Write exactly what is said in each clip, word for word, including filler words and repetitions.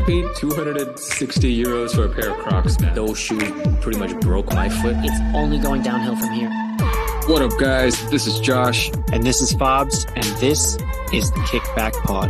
paid two hundred sixty euros for a pair of Crocs, man. Those shoes pretty much broke my foot. It's only going downhill from here. What up, guys? This is Josh. And this is Fobs, and this is the Kickback Pod.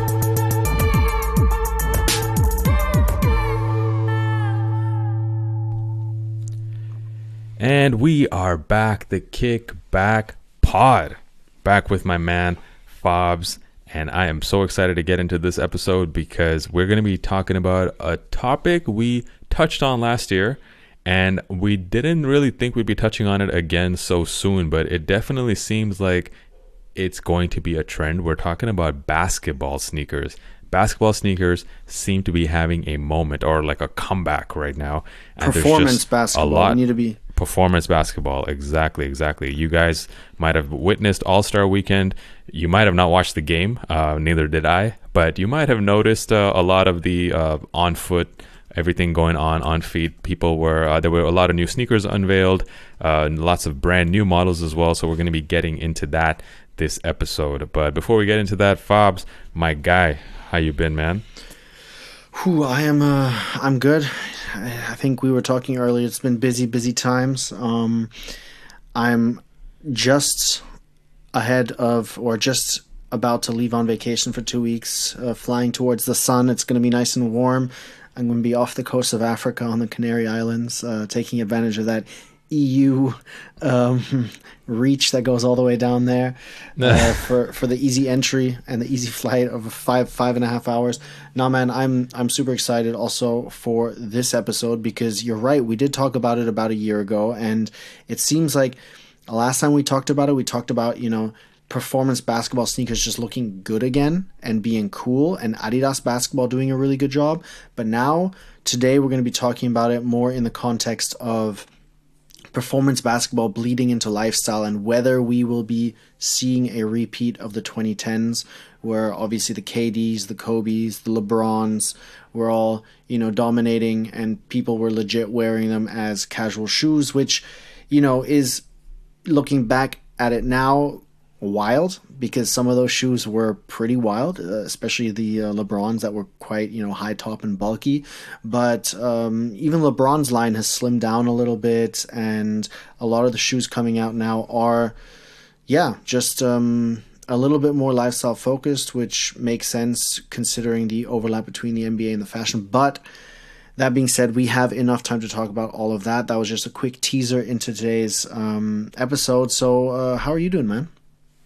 And we are back, the Kickback Pod. Back with my man, Fobs. And I am so excited to get into this episode because we're going to be talking about a topic we touched on last year. And we didn't really think we'd be touching on it again so soon, but it definitely seems like it's going to be a trend. We're talking about basketball sneakers. Basketball sneakers seem to be having a moment or like a comeback right now. And performance basketball. A lot, we need to be performance basketball. Exactly, exactly. You guys might have witnessed All-Star Weekend. You might have not watched the game. Uh, neither did I. But you might have noticed uh, a lot of the uh, on-foot everything going on on feet. People were uh, there were a lot of new sneakers unveiled, uh, and lots of brand new models as well. So we're going to be getting into that this episode. But before we get into that, Fobs, my guy, how you been, man? Whew, I am. Uh, I'm good. I think we were talking earlier. It's been busy, busy times. Um, I'm just ahead of, or just about to leave on vacation for two weeks, uh, flying towards the sun. It's going to be nice and warm. I'm going to be off the coast of Africa on the Canary Islands, uh, taking advantage of that E U um, reach that goes all the way down there uh, for for the easy entry and the easy flight of five five and a half hours. Now, man, I'm I'm super excited also for this episode because you're right. We did talk about it about a year ago, and it seems like the last time we talked about it, we talked about you know. performance basketball sneakers just looking good again and being cool, and Adidas basketball doing a really good job. But now, today, we're going to be talking about it more in the context of performance basketball bleeding into lifestyle and whether we will be seeing a repeat of the twenty tens where obviously the K Ds, the Kobes, the LeBrons were all, you know, dominating and people were legit wearing them as casual shoes, which, you know, is looking back at it now wild because some of those shoes were pretty wild, uh, especially the uh, LeBrons that were quite, you know, high top and bulky. But um, even LeBron's line has slimmed down a little bit, and a lot of the shoes coming out now are, yeah, just um, a little bit more lifestyle focused, which makes sense considering the overlap between the N B A and the fashion. But that being said, we have enough time to talk about all of that. That was just a quick teaser into today's um, episode. So uh, how are you doing, man?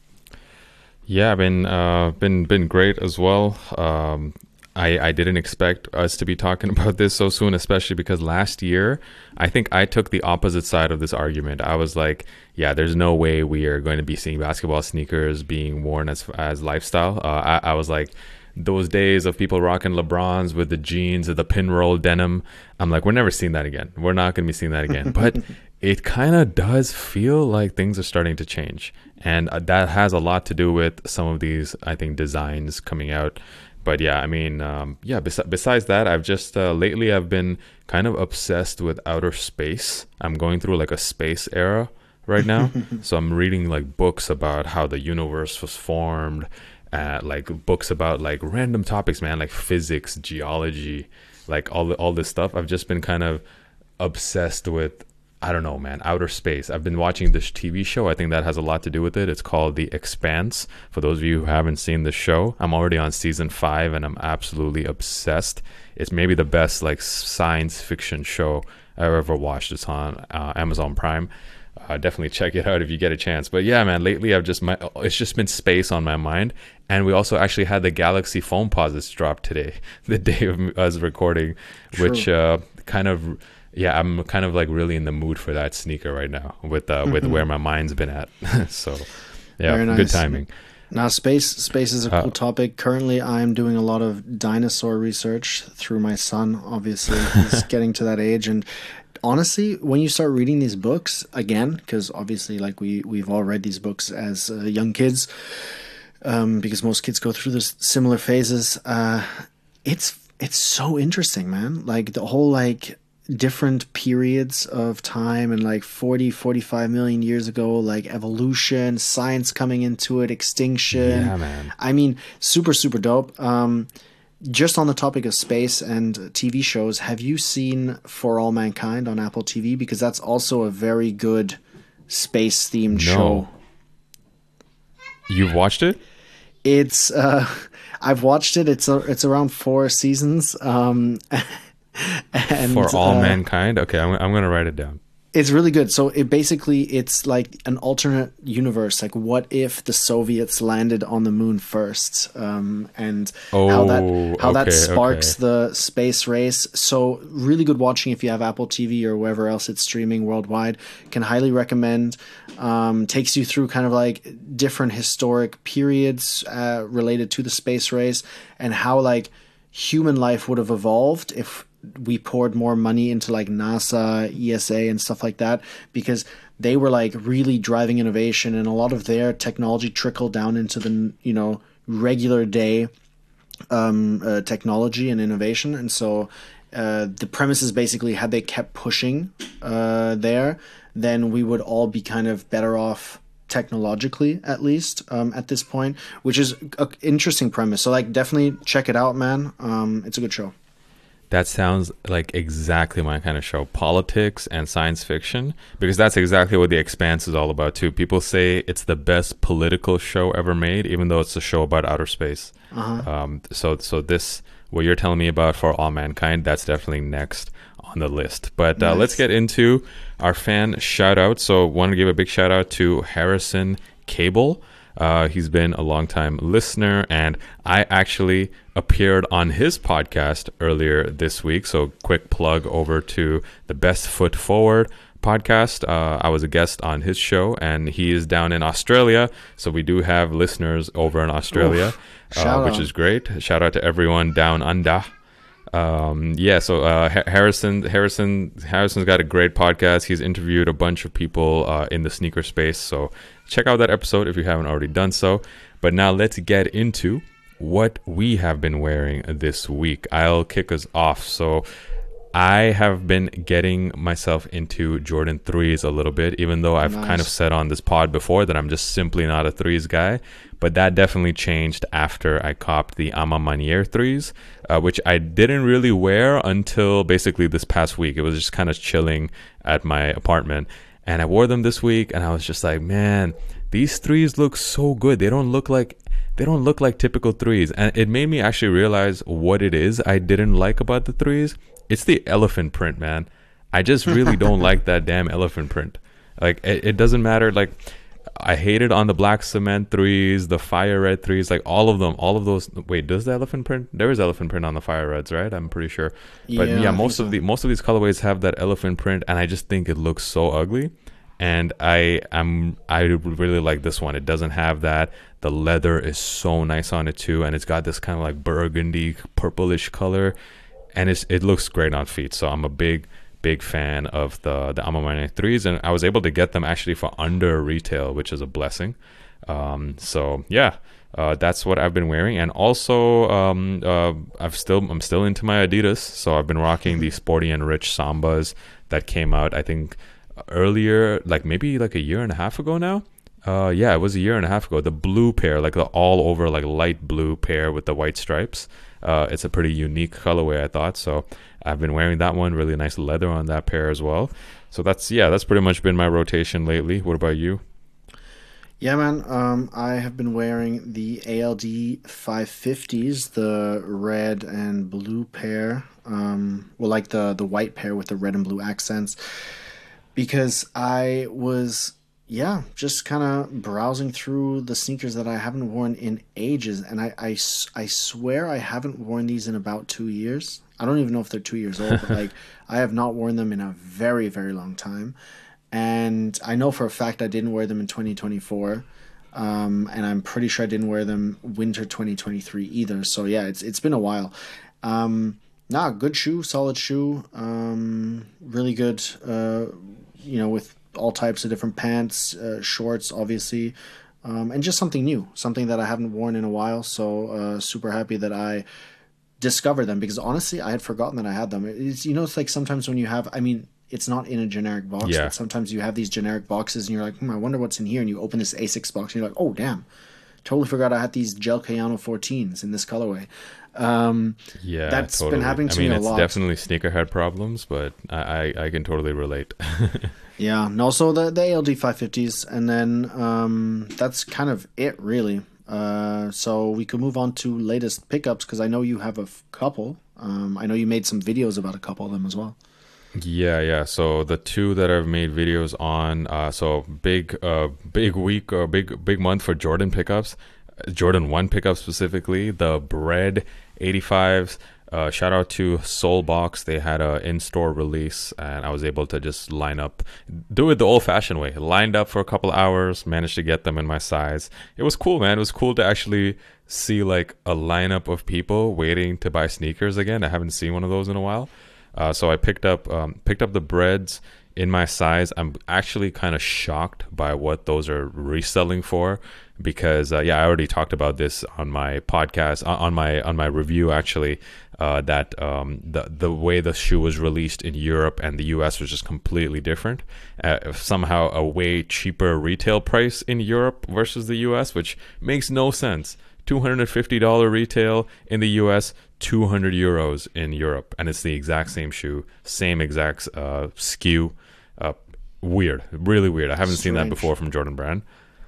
Yeah, been uh, been been great as well. Um, I I didn't expect us to be talking about this so soon, especially because last year I think I took the opposite side of this argument. I was like, yeah, there's no way we are going to be seeing basketball sneakers being worn as as lifestyle. Uh, I, I was like, those days of people rocking LeBrons with the jeans or the pinroll denim, I'm like, we're never seeing that again. We're not going to be seeing that again. But it kind of does feel like things are starting to change. And that has a lot to do with some of these, I think, designs coming out. But yeah, I mean, um, yeah, bes- besides that, I've just, uh, lately I've been kind of obsessed with outer space. I'm going through like a space era right now. So I'm reading like books about how the universe was formed, uh, like books about like random topics, man, like physics, geology, like all the, all this stuff. I've just been kind of obsessed with, I don't know, man, outer space. I've been watching this T V show. I think that has a lot to do with it. It's called The Expanse. For those of you who haven't seen the show, I'm already on season five and I'm absolutely obsessed. It's maybe the best like science fiction show I've ever watched. It's on uh, Amazon Prime. Uh, definitely check it out if you get a chance. But yeah, man, lately I've just, my, it's just been space on my mind. And we also actually had the Galaxy Foamposites drop today, the day of us recording, True. which uh, kind of... Yeah, I'm kind of like really in the mood for that sneaker right now with uh, with where my mind's been at. So, yeah, nice. Good timing. Now, space space is a cool uh, topic. Currently, I'm doing a lot of dinosaur research through my son. Obviously, he's getting to that age. And honestly, when you start reading these books again, because obviously, like we we've all read these books as uh, young kids, um, because most kids go through this similar phases. Uh, it's it's so interesting, man. Like the whole like. different periods of time and like forty, forty-five million years ago, like evolution, science coming into it, extinction. Yeah, man. I mean, super, super dope. Um, just on the topic of space and T V shows, have you seen For All Mankind on Apple T V? Because that's also a very good space themed No. show. You've watched it? It's uh, I've watched it. It's a, it's around four seasons. Um, and For All uh, Mankind? Okay, I'm, I'm going to write it down. It's really good. So it basically it's like an alternate universe. Like, what if the Soviets landed on the moon first, um, and Oh, how that how that okay, sparks okay. the space race. So really good watching if you have Apple T V or wherever else it's streaming worldwide. Can highly recommend. Um, takes you through kind of like different historic periods uh, related to the space race and how like human life would have evolved if we poured more money into like NASA, E S A and stuff like that, because they were like really driving innovation and a lot of their technology trickled down into the, you know, regular day um, uh, technology and innovation. And so uh, the premise is basically had they kept pushing uh, there, then we would all be kind of better off technologically, at least um, at this point, which is an interesting premise. So like definitely check it out, man. Um, it's a good show. That sounds like exactly my kind of show, politics and science fiction, because that's exactly what The Expanse is all about too. People say it's the best political show ever made, even though it's a show about outer space. Uh-huh. Um, so, so this, what you're telling me about For All Mankind, that's definitely next on the list. But uh, Nice. let's get into our fan shout out. So, want to give a big shout out to Harrison Cable. Uh, he's been a longtime listener, and I actually appeared on his podcast earlier this week. So, quick plug over to the Best Foot Forward podcast. Uh, I was a guest on his show, and he is down in Australia. So, we do have listeners over in Australia, uh, Shout which out. is great. Shout out to everyone down under. Um, yeah, so uh, Ha- Harrison, Harrison, Harrison's got a great podcast. He's interviewed a bunch of people uh, in the sneaker space. So check out that episode if you haven't already done so. But now let's get into what we have been wearing this week. I'll kick us off. So I have been getting myself into Jordan threes a little bit, even though I've Nice. kind of said on this pod before that I'm just simply not a threes guy. But that definitely changed after I copped the Ama Manier threes, uh, which I didn't really wear until basically this past week. It was just kind of chilling at my apartment. And I wore them this week, and I was just like, man, these threes look so good. They don't look like they don't look like typical threes. And it made me actually realize what it is I didn't like about the threes. It's the elephant print, man. I just really don't like that damn elephant print. Like, it, it doesn't matter. Like, I hated on the black cement threes, the fire red threes, like all of them, all of those. Wait, does the elephant print? There is elephant print on the fire reds, right? I'm pretty sure. But Yeah, yeah, I most think of so. the most of these colorways have that elephant print, and I just think it looks so ugly. And I am I really like this one. It doesn't have that. The leather is so nice on it too, and it's got this kind of like burgundy, purplish color, and it's it looks great on feet. So I'm a big. big fan of the the Ama Manier threes, and I was able to get them actually for under retail, which is a blessing. Um, so yeah, uh, that's what I've been wearing, and also um, uh, I've still I'm still into my Adidas, so I've been rocking the Sporty and Rich Sambas that came out I think earlier, like maybe like a year and a half ago now. Uh, yeah, it was a year and a half ago. The blue pair, like the all over like light blue pair with the white stripes. Uh, it's a pretty unique colorway, I thought. So I've been wearing that one. Really nice leather on that pair as well. So that's yeah, that's pretty much been my rotation lately. What about you? Yeah, man. Um, I have been wearing the A L D five fifties, the red and blue pair. Um, well, like the the white pair with the red and blue accents, because I was yeah just kind of browsing through the sneakers that I haven't worn in ages, and I, I s- I swear I haven't worn these in about two years. I don't even know if they're two years old, but like I have not worn them in a very very long time. And I know for a fact I didn't wear them in twenty twenty-four, um, and I'm pretty sure I didn't wear them winter twenty twenty-three either. So yeah, it's it's been a while. Um, nah, good shoe, solid shoe, um, really good. Uh, you know, with all types of different pants, uh, shorts, obviously, um, and just something new, something that I haven't worn in a while. So uh, super happy that I discovered them, because honestly, I had forgotten that I had them. It's, you know, it's like sometimes when you have, I mean, it's not in a generic box, Yeah. but sometimes you have these generic boxes and you're like, hmm, I wonder what's in here. And you open this Asics box and you're like, oh, damn, totally forgot I had these Gel Cayano fourteens in this colorway. Um, Yeah, that's totally. been happening to I mean, me a it's lot. definitely sneakerhead problems, but I, I, I can totally relate. Yeah, and also the, the A L D five fifties, and then um, that's kind of it, really. Uh, so we could move on to latest pickups, because I know you have a f- couple. Um, I know you made some videos about a couple of them as well. Yeah, yeah. So the two that I've made videos on, uh, so big, uh, big week or big, big month for Jordan pickups, Jordan one pickups specifically, the Bread eighty-fives. Uh, shout out to Soulbox. They had a in-store release, and I was able to just line up, do it the old-fashioned way. Lined up for a couple hours, managed to get them in my size. It was cool, man. It was cool to actually see like a lineup of people waiting to buy sneakers again. I haven't seen one of those in a while. Uh, so I picked up um, picked up the Breads in my size. I'm actually kind of shocked by what those are reselling for, because uh, yeah, I already talked about this on my podcast, on my on my review actually. Uh, that um, the the way the shoe was released in Europe and the U S was just completely different. Uh, somehow a way cheaper retail price in Europe versus the U S, which makes no sense. two hundred fifty dollars retail in the U S, two hundred euros in Europe, and it's the exact same shoe, same exact uh, S K U. Uh, weird, really weird. I haven't Strange. seen that before from Jordan Brand.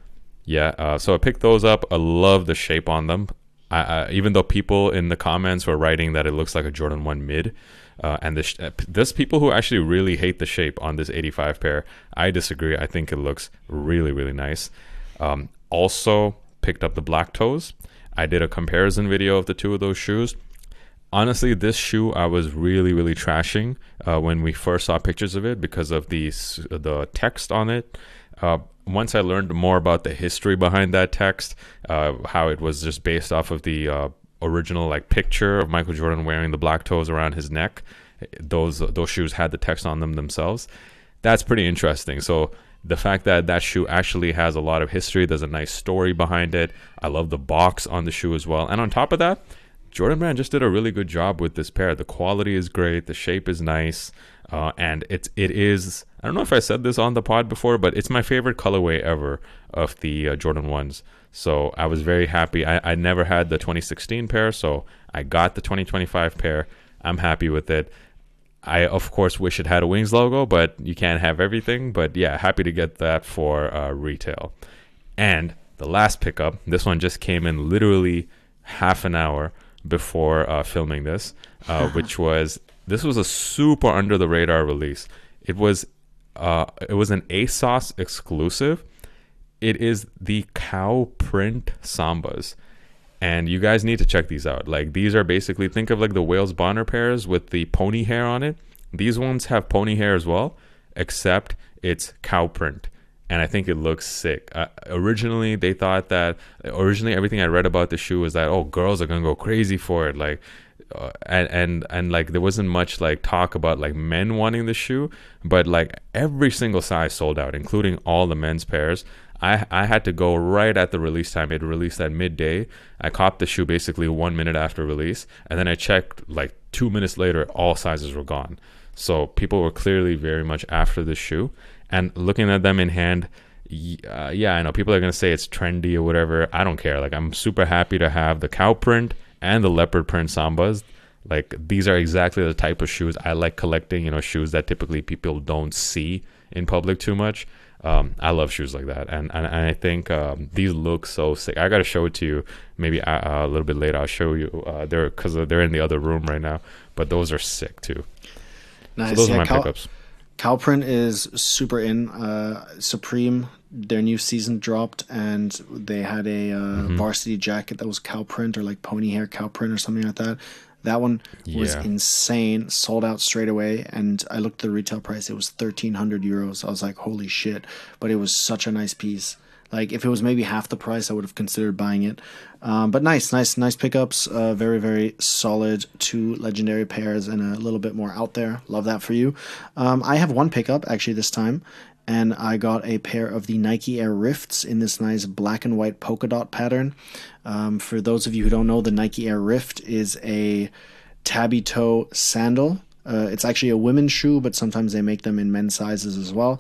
Yeah, uh, so I picked those up. I love the shape on them. I, I, even though people in the comments were writing that it looks like a Jordan one mid, uh, and this, uh, there's people who actually really hate the shape on this eighty-five pair. I disagree. I think it looks really, really nice. Um, also picked up the Black Toes. I did a comparison video of the two of those shoes. Honestly, this shoe I was really, really trashing uh, when we first saw pictures of it because of the, the text on it. Uh, once I learned more about the history behind that text, uh, how it was just based off of the uh, original like picture of Michael Jordan wearing the black toes around his neck, those those shoes had the text on them themselves. That's pretty interesting. So the fact that that shoe actually has a lot of history, there's a nice story behind it. I love the box on the shoe as well. And on top of that, Jordan Brand just did a really good job with this pair. The quality is great. The shape is nice. Uh, and it's, it is, I don't know if I said this on the pod before, but it's my favorite colorway ever of the uh, Jordan ones. So I was very happy. I, I never had the twenty sixteen pair, so I got the twenty twenty-five pair. I'm happy with it. I, of course, wish it had a Wings logo, but you can't have everything. But yeah, happy to get that for uh, retail. And the last pickup, this one just came in literally half an hour before uh, filming this, uh, which was, this was a super under the radar release. It was uh, it was an ASOS exclusive. It is the cow print Sambas. And you guys need to check these out. Like, these are basically, think of like the Wales Bonner pairs with the pony hair on it. These ones have pony hair as well, except it's cow print. And I think it looks sick. Uh, originally, they thought that, originally everything I read about the shoe was that, oh, girls are going to go crazy for it. Like, uh, and, and, and like, there wasn't much like talk about like men wanting the shoe, but like every single size sold out, including all the men's pairs. I I had to go right at the release time. It released at midday. I copped the shoe basically one minute after release, and then I checked like two minutes later, all sizes were gone. So people were clearly very much after this shoe. And looking at them in hand, uh, yeah, I know people are gonna say it's trendy or whatever. I don't care. Like, I'm super happy to have the cow print and the leopard print Sambas. Like, these are exactly the type of shoes I like collecting. You know, shoes that typically people don't see in public too much. Um, I love shoes like that, and and, and I think um, these look so sick. I gotta show it to you maybe uh, a little bit later. I'll show you. Uh, they're because they're in the other room right now, but those are sick too. Nice. So those yeah, are my cow, pickups. Cow print is super in. Uh, Supreme, their new season dropped, and they had a uh, mm-hmm. varsity jacket that was cow print or like pony hair cow print or something like that. That one was yeah. insane, sold out straight away, and I looked at the retail price. It was thirteen hundred euros. I was like, holy shit, but it was such a nice piece. Like, if it was maybe half the price, I would have considered buying it. Um, but nice, nice, nice pickups. Uh, very, very solid. Two legendary pairs and a little bit more out there. Love that for you. Um, I have one pickup, actually, this time, and I got a pair of the Nike Air Rifts in this nice black and white polka dot pattern. Um, for those of you who don't know, the Nike Air Rift is a tabby toe sandal. Uh, it's actually a women's shoe, but sometimes they make them in men's sizes as well.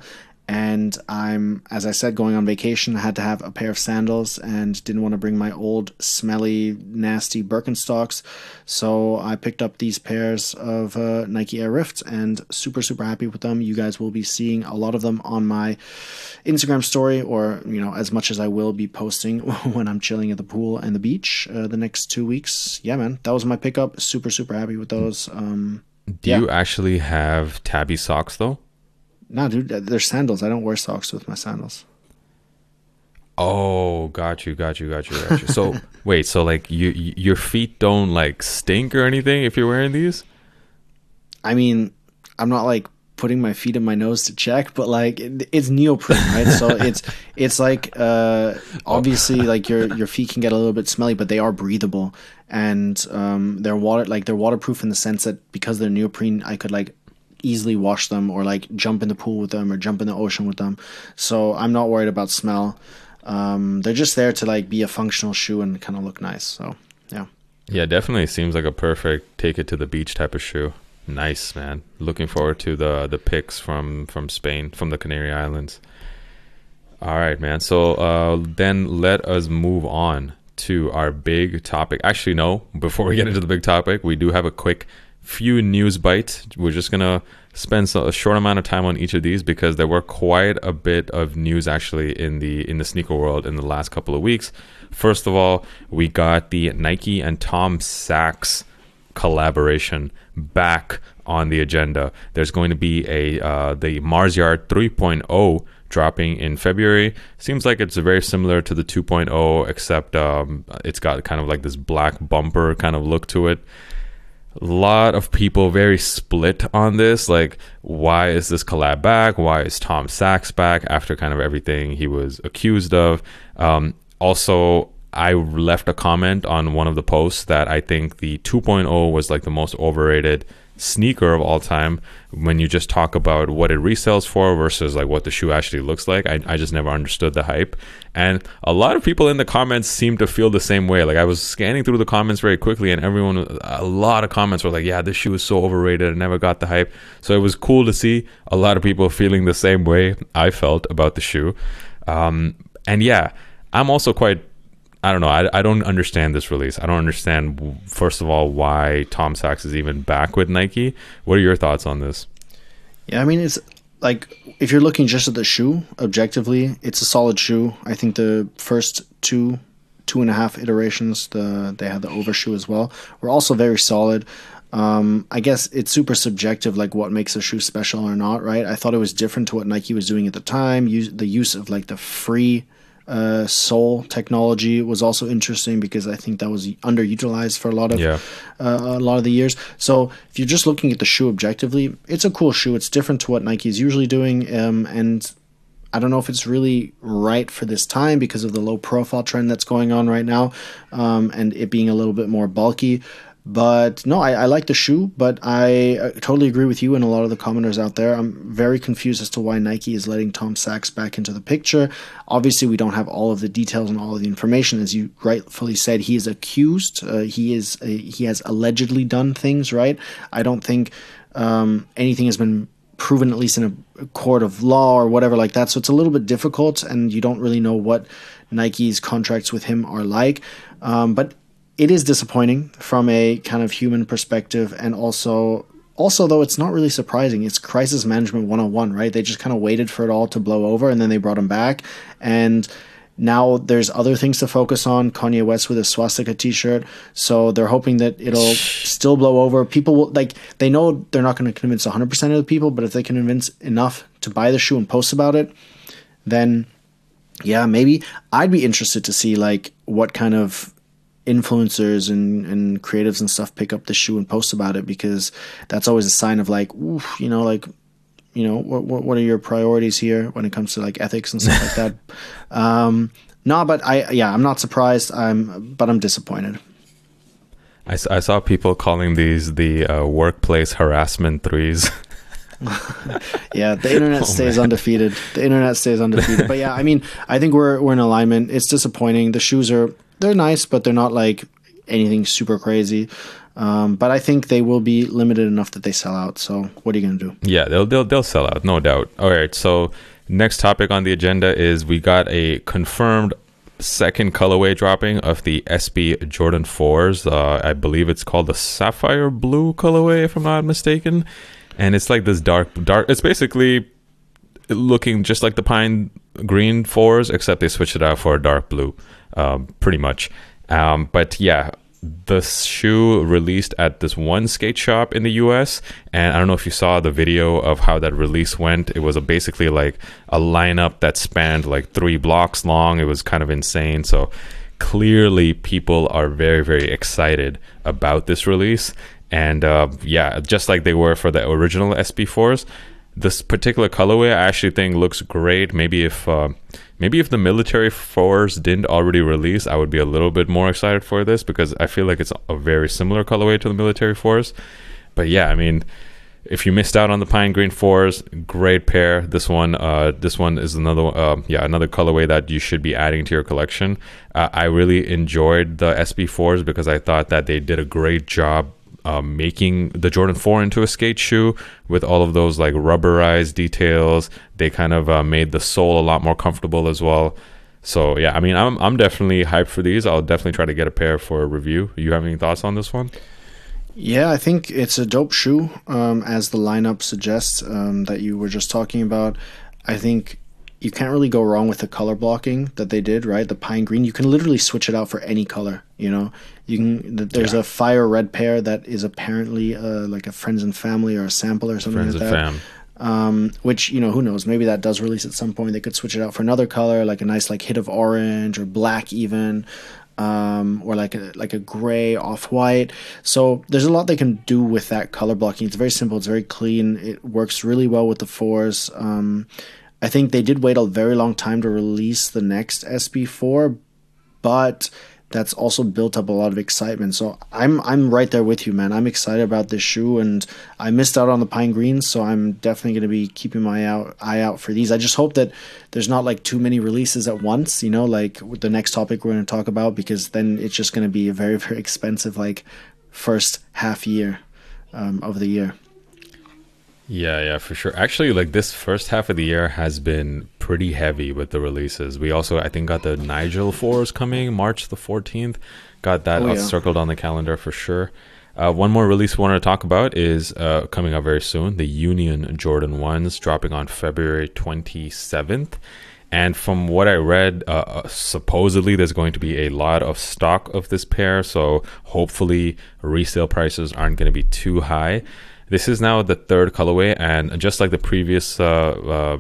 And I'm, as I said, going on vacation. I had to have a pair of sandals and didn't want to bring my old, smelly, nasty Birkenstocks. So I picked up these pairs of uh, Nike Air Rifts and super, super happy with them. You guys will be seeing a lot of them on my Instagram story, or, you know, as much as I will be posting when I'm chilling at the pool and the beach uh, the next two weeks. Yeah, man, that was my pickup. Super, super happy with those. Um, Do yeah. you actually have tabby socks though? No, dude, they're sandals. I don't wear socks with my sandals. Oh, got you, got you, got you, got you. So wait, so like you, you your feet don't like stink or anything if you're wearing these? I mean, I'm not like putting my feet in my nose to check, but like it, it's neoprene, right? So it's it's like uh, obviously like your your feet can get a little bit smelly, but they are breathable, and um, they're water like they're waterproof in the sense that because they're neoprene, I could like easily wash them or like jump in the pool with them or jump in the ocean with them. So I'm not worried about smell. Um, they're just there to like be a functional shoe and kind of look nice. So yeah. Yeah, definitely seems like a perfect take it to the beach type of shoe. Nice, man. Looking forward to the the pics from from Spain, from the Canary Islands. All right, man. So uh, then let us move on to our big topic. Actually, no. Before we get into the big topic, we do have a quick few news bites. We're just gonna spend a short amount of time on each of these because there were quite a bit of news actually in the in the sneaker world in the last couple of weeks. First of all, we got the Nike and Tom Sachs collaboration back on the agenda. There's going to be a uh, the Mars Yard three point oh dropping in February. Seems like it's very similar to the two point oh, except um, it's got kind of like this black bumper kind of look to it. A lot of people very split on this. Like, why is this collab back? Why is Tom Sachs back after kind of everything he was accused of? Um, also, I left a comment on one of the posts that I think the two point oh was like the most overrated sneaker of all time when you just talk about what it resells for versus like what the shoe actually looks like. I, I just never understood the hype, and a lot of people in the comments seem to feel the same way. Like, I was scanning through the comments very quickly and everyone, a lot of comments were like, yeah, this shoe is so overrated, I never got the hype. So it was cool to see a lot of people feeling the same way I felt about the shoe. Um, and yeah, I'm also quite I don't know. I, I don't understand this release. I don't understand, first of all, why Tom Sachs is even back with Nike. What are your thoughts on this? Yeah, I mean, it's like, if you're looking just at the shoe, objectively, it's a solid shoe. I think the first two, two and a half iterations, the they had the overshoe as well, were also very solid. Um, I guess it's super subjective, like what makes a shoe special or not, right? I thought it was different to what Nike was doing at the time. Use, the use of like the free Uh, sole technology was also interesting because I think that was underutilized for a lot of yeah. uh, a lot of the years. So if you're just looking at the shoe objectively, it's a cool shoe. It's different to what Nike is usually doing, um, and I don't know if it's really right for this time because of the low profile trend that's going on right now, um, and it being a little bit more bulky. But no, I, I like the shoe, but I, I totally agree with you and a lot of the commenters out there. I'm very confused as to why Nike is letting Tom Sachs back into the picture. Obviously, we don't have all of the details and all of the information. As you rightfully said, he is accused. Uh, he is uh, he has allegedly done things, right? I don't think um, anything has been proven, at least in a court of law or whatever like that. So it's a little bit difficult, and you don't really know what Nike's contracts with him are like. Um, but it is disappointing from a kind of human perspective, and also, also though, it's not really surprising. It's crisis management one oh one, right? They just kind of waited for it all to blow over, and then they brought him back, and now there's other things to focus on. Kanye West with a swastika t-shirt, so they're hoping that it'll still blow over. People will, like, they know they're not going to convince one hundred percent of the people, but if they can convince enough to buy the shoe and post about it, then yeah, maybe. I'd be interested to see like what kind of influencers and, and creatives and stuff pick up the shoe and post about it, because that's always a sign of like, oof, you know, like, you know, what, what what are your priorities here when it comes to like ethics and stuff like that. Um, no, but I, yeah, I'm not surprised. I'm, but I'm disappointed. I, I saw people calling these the uh, workplace harassment threes. Yeah, the internet oh, stays man. undefeated. The internet stays undefeated. But yeah, I mean, I think we're we're in alignment. It's disappointing. The shoes are, they're nice, but they're not like anything super crazy. Um, but I think they will be limited enough that they sell out. So what are you going to do? Yeah, they'll they'll they'll sell out, no doubt. All right, so Next topic on the agenda is we got a confirmed second colorway dropping of the S B Jordan fours. Uh, I believe it's called the Sapphire Blue colorway, if I'm not mistaken. And it's like this dark, dark. It's basically looking just like the Pine Green fours, except they switched it out for a dark blue, um, pretty much. Um, but yeah, the shoe released at this one skate shop in the U S, and I don't know if you saw the video of how that release went. It was a, basically like a lineup that spanned like three blocks long. It was kind of insane. So clearly people are very, very excited about this release. And uh, yeah, just like they were for the original S B fours, this particular colorway I actually think looks great. Maybe if uh, maybe if the military fours didn't already release, I would be a little bit more excited for this, because I feel like it's a very similar colorway to the military fours. But yeah, I mean, if you missed out on the Pine Green fours, great pair. This one, uh, this one is another, uh, yeah, another colorway that you should be adding to your collection. Uh, I really enjoyed the S B fours because I thought that they did a great job Um, making the Jordan four into a skate shoe with all of those like rubberized details. They kind of uh, made the sole a lot more comfortable as well. So yeah, I mean, I'm I'm definitely hyped for these. I'll definitely try to get a pair for a review. You have any thoughts on this one? Yeah, I think it's a dope shoe, um, as the lineup suggests, um, that you were just talking about. I think you can't really go wrong with the color blocking that they did, right? The Pine Green, you can literally switch it out for any color, you know? You can. There's yeah. a fire red pair that is apparently uh, like a Friends and Family or a sample or something Friends like and that. Fam. Um, which, you know, who knows? Maybe that does release at some point. They could switch it out for another color, like a nice like hit of orange or black even. Um, or like a like a gray off-white. So there's a lot they can do with that color blocking. It's very simple. It's very clean. It works really well with the fours. Um, I think they did wait a very long time to release the next S B four, but that's also built up a lot of excitement. So I'm I'm right there with you, man. I'm excited about this shoe, and I missed out on the Pine Greens, so I'm definitely going to be keeping my out, eye out for these. I just hope that there's not like too many releases at once, you know, like with the next topic we're going to talk about, because then it's just going to be a very, very expensive like first half year um, of the year. Yeah, yeah, for sure. Actually, like this first half of the year has been pretty heavy with the releases. We also, I think, got the Nigel fours coming March the fourteenth. Got that Oh, uh, yeah. circled on the calendar for sure. Uh, one more release we want to talk about is uh, coming up very soon. The Union Jordan ones dropping on February twenty-seventh. And from what I read, uh, uh, supposedly there's going to be a lot of stock of this pair. So hopefully resale prices aren't going to be too high. This is now the third colorway, and just like the previous uh, uh,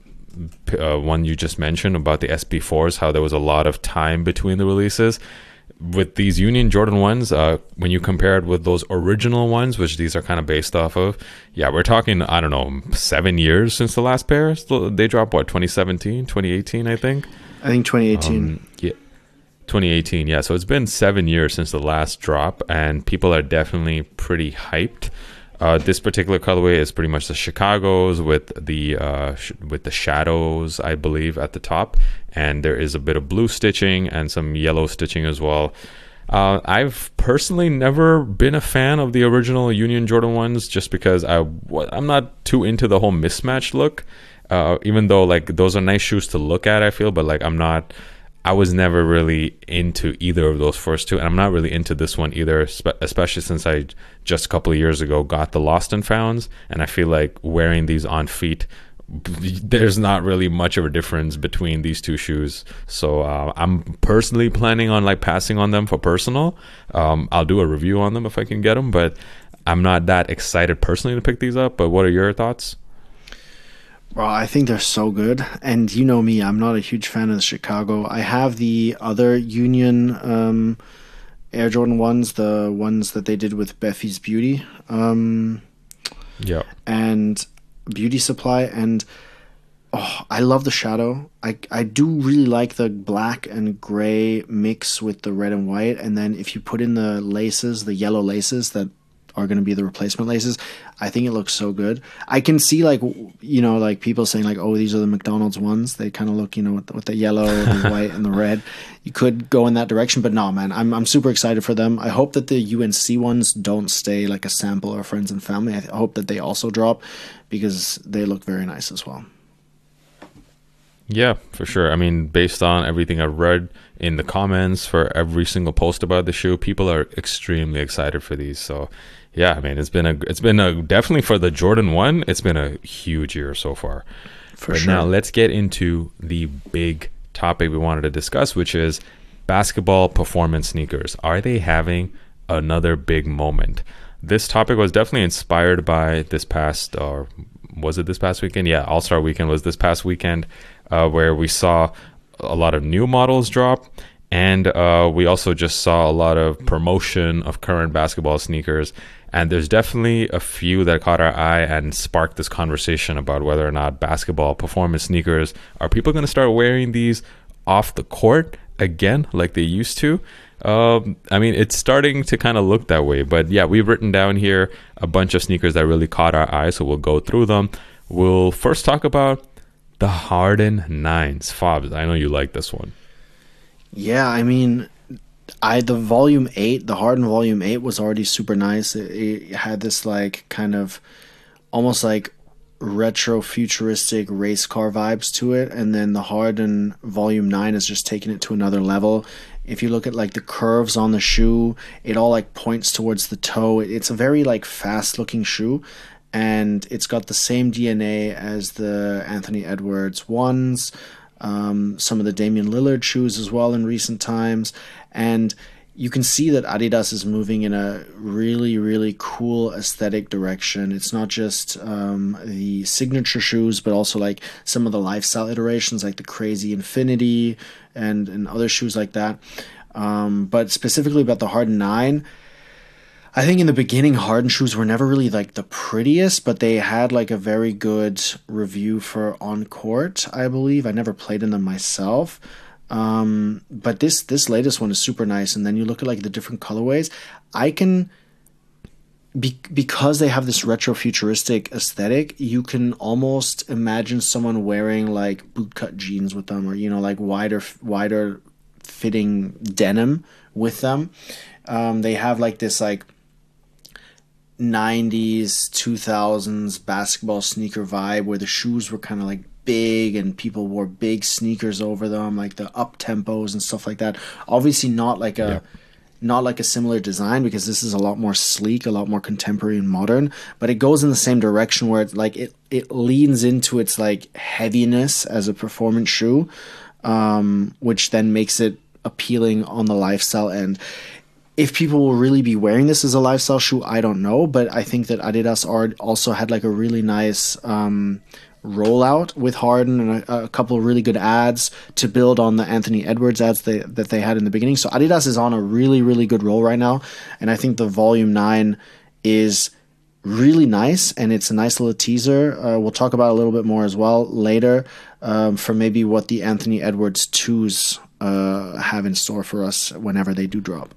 p- uh, one you just mentioned about the S B fours, how there was a lot of time between the releases. With these Union Jordan ones, uh, when you compare it with those original ones, which these are kind of based off of, yeah, we're talking, I don't know, seven years since the last pair. So they dropped, what, twenty seventeen, twenty eighteen, I think? I think twenty eighteen. Um, yeah. twenty eighteen, yeah. So it's been seven years since the last drop, and people are definitely pretty hyped. Uh, this particular colorway is pretty much the Chicago's with the uh, sh- with the shadows, I believe, at the top, and there is a bit of blue stitching and some yellow stitching as well. Uh, I've personally never been a fan of the original Union Jordan ones, just because I w- I'm not too into the whole mismatched look. Uh, even though like those are nice shoes to look at, I feel, but like I'm not. I was never really into either of those first two, and I'm not really into this one either, spe- especially since I just a couple of years ago got the Lost and Founds, and I feel like wearing these on feet, there's not really much of a difference between these two shoes. So uh, I'm personally planning on like passing on them for personal. Um, I'll do a review on them if I can get them, but I'm not that excited personally to pick these up. But what are your thoughts? Well, I think they're so good. And you know me, I'm not a huge fan of the Chicago. I have the other Union um, Air Jordan ones, the ones that they did with Beffy's Beauty. Um, Yeah. and Beauty Supply. And oh, I love the shadow. I, I do really like the black and gray mix with the red and white. And then if you put in the laces, the yellow laces that are going to be the replacement laces, I think it looks so good. I can see like, you know, like people saying like, oh, these are the McDonald's ones. They kind of look, you know, with the, with the yellow, the white, and the red. You could go in that direction, but no, man, I'm I'm super excited for them. I hope that the U N C ones don't stay like a sample or Friends and Family. I hope that they also drop, because they look very nice as well. Yeah, for sure. I mean, based on everything I've read in the comments for every single post about the shoe, people are extremely excited for these. So, yeah, I mean, it's been a it's been a definitely for the Jordan one, it's been a huge year so far. For but sure. now let's get into the big topic we wanted to discuss, which is basketball performance sneakers. Are they having another big moment? This topic was definitely inspired by this past, or was it this past weekend? Yeah, All-Star Weekend was this past weekend, uh, where we saw a lot of new models drop, and uh, we also just saw a lot of promotion of current basketball sneakers. And there's definitely a few that caught our eye and sparked this conversation about whether or not basketball performance sneakers, are people going to start wearing these off the court again like they used to? Um, I mean, it's starting to kind of look that way. But yeah, we've written down here a bunch of sneakers that really caught our eye, so we'll go through them. We'll first talk about the Harden nines. Fobs, I know you like this one. Yeah, I mean, I the volume eight, the Harden volume eight was already super nice. It, it had this like kind of almost like retro futuristic race car vibes to it, and then the Harden volume nine is just taking it to another level. If you look at like the curves on the shoe, it all like points towards the toe. It's a very like fast looking shoe, and it's got the same D N A as the Anthony Edwards ones, um, some of the Damian Lillard shoes as well in recent times. And you can see that Adidas is moving in a really, really cool aesthetic direction. It's not just um, the signature shoes, but also like some of the lifestyle iterations, like the Crazy Infinity and, and other shoes like that. Um, but specifically about the Harden nine, I think in the beginning, Harden shoes were never really like the prettiest, but they had like a very good review for On Court, I believe. I never played in them myself. Um, but this this latest one is super nice. And then you look at like the different colorways. I can, be, because they have this retro futuristic aesthetic, you can almost imagine someone wearing like bootcut jeans with them, or you know, like wider wider fitting denim with them. Um, they have like this like nineties, two thousands basketball sneaker vibe where the shoes were kind of like big and people wore big sneakers over them, like the up tempos and stuff like that. Obviously not like a yeah. not like a similar design, because this is a lot more sleek, a lot more contemporary and modern, but it goes in the same direction where it's like it it leans into its like heaviness as a performance shoe, um, which then makes it appealing on the lifestyle end. If people will really be wearing this as a lifestyle shoe, I don't know, but I think that Adidas also had like a really nice um, rollout with Harden and a, a couple of really good ads to build on the Anthony Edwards ads they, that they had in the beginning. So Adidas is on a really, really good roll right now, and I think the Volume nine is really nice, and it's a nice little teaser. Uh, we'll talk about it a little bit more as well later um, for maybe what the Anthony Edwards twos uh, have in store for us whenever they do drop.